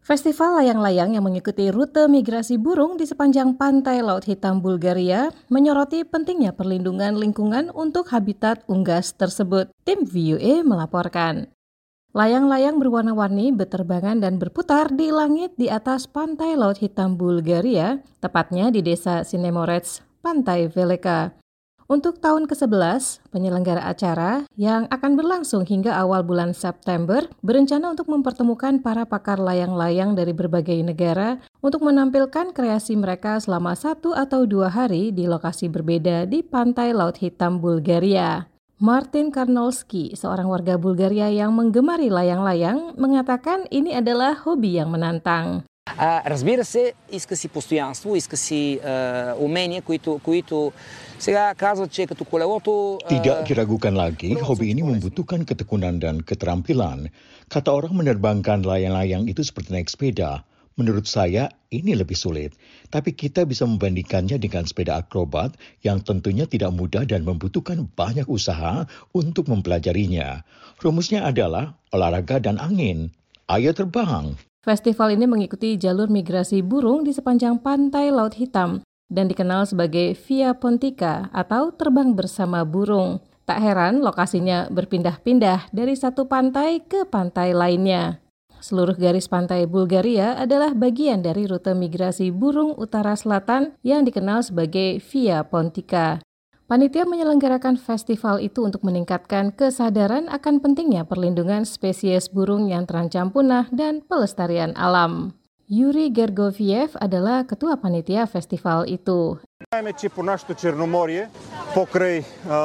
Festival layang-layang yang mengikuti rute migrasi burung di sepanjang pantai Laut Hitam Bulgaria menyoroti pentingnya perlindungan lingkungan untuk habitat unggas tersebut. Tim VOA melaporkan. Layang-layang berwarna-warni berterbangan dan berputar di langit di atas pantai Laut Hitam Bulgaria, tepatnya di desa Sinemorets, Pantai Velika. Untuk tahun ke-11, penyelenggara acara yang akan berlangsung hingga awal bulan September berencana untuk mempertemukan para pakar layang-layang dari berbagai negara untuk menampilkan kreasi mereka selama 1 atau 2 hari di lokasi berbeda di pantai Laut Hitam Bulgaria. Martin Karnolski, seorang warga Bulgaria yang menggemari layang-layang, mengatakan ini adalah hobi yang menantang. Разбира се, иска си постоянство, иска си умения, които сега казват, че като колелото... Tidak diragukan lagi, hobi ini membutuhkan ketekunan dan keterampilan. Kata orang menerbangkan layang-layang itu seperti naik sepeda. Menurut saya, ini lebih sulit. Tapi kita bisa membandingkannya dengan sepeda akrobat yang tentunya tidak mudah dan membutuhkan banyak usaha untuk mempelajarinya. Rumusnya adalah olahraga dan angin. Ayo terbang! Festival ini mengikuti jalur migrasi burung di sepanjang pantai Laut Hitam dan dikenal sebagai Via Pontica atau terbang bersama burung. Tak heran lokasinya berpindah-pindah dari satu pantai ke pantai lainnya. Seluruh garis pantai Bulgaria adalah bagian dari rute migrasi burung utara selatan yang dikenal sebagai Via Pontica. Panitia menyelenggarakan festival itu untuk meningkatkan kesadaran akan pentingnya perlindungan spesies burung yang terancam punah dan pelestarian alam. Yuri Gergoviev adalah ketua panitia festival itu. Знаем, че по нашето Черноморие, покрай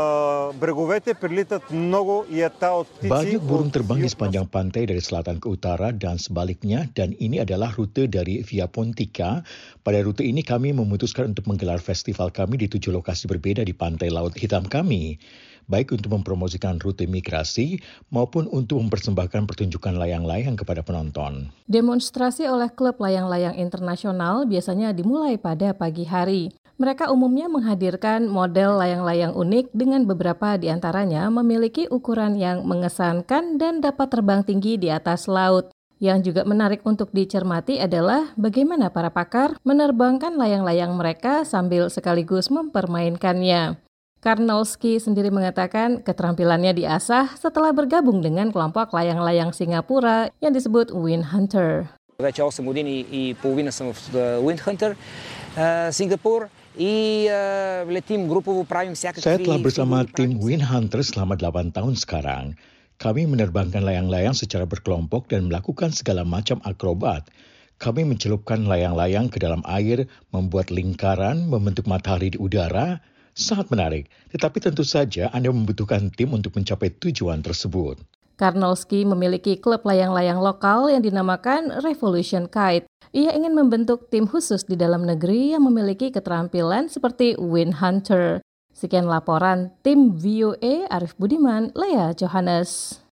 бреговете прилитат много ята от птици. Banyak burung terbang di sepanjang pantai dari selatan ke utara dan sebaliknya, dan ini adalah rute dari Via Pontica. Pada rute ini kami memutuskan untuk menggelar festival kami di 7 lokasi berbeda di pantai Laut Hitam kami, baik untuk mempromosikan rute migrasi maupun untuk mempersembahkan pertunjukan layang-layang kepada penonton. Demonstrasi oleh klub layang-layang internasional biasanya dimulai pada pagi hari. Mereka umumnya menghadirkan model layang-layang unik dengan beberapa di antaranya memiliki ukuran yang mengesankan dan dapat terbang tinggi di atas laut. Yang juga menarik untuk dicermati adalah bagaimana para pakar menerbangkan layang-layang mereka sambil sekaligus mempermainkannya. Karnolski sendiri mengatakan keterampilannya diasah setelah bergabung dengan kelompok layang-layang Singapura yang disebut Wind Hunter. Вече 8 години и половина съм в Wind Hunter, Сингапур. Saya telah bersama tim Wind Hunter selama 8 tahun sekarang. Kami menerbangkan layang-layang secara berkelompok dan melakukan segala macam akrobat. Kami mencelupkan layang-layang ke dalam air, membuat lingkaran, membentuk matahari di udara. Sangat menarik, tetapi tentu saja Anda membutuhkan tim untuk mencapai tujuan tersebut. Karnolski memiliki klub layang-layang lokal yang dinamakan Revolution Kite. Ia ingin membentuk tim khusus di dalam negeri yang memiliki keterampilan seperti Wind Hunter. Sekian laporan tim VOA Arif Budiman, Lea Johannes.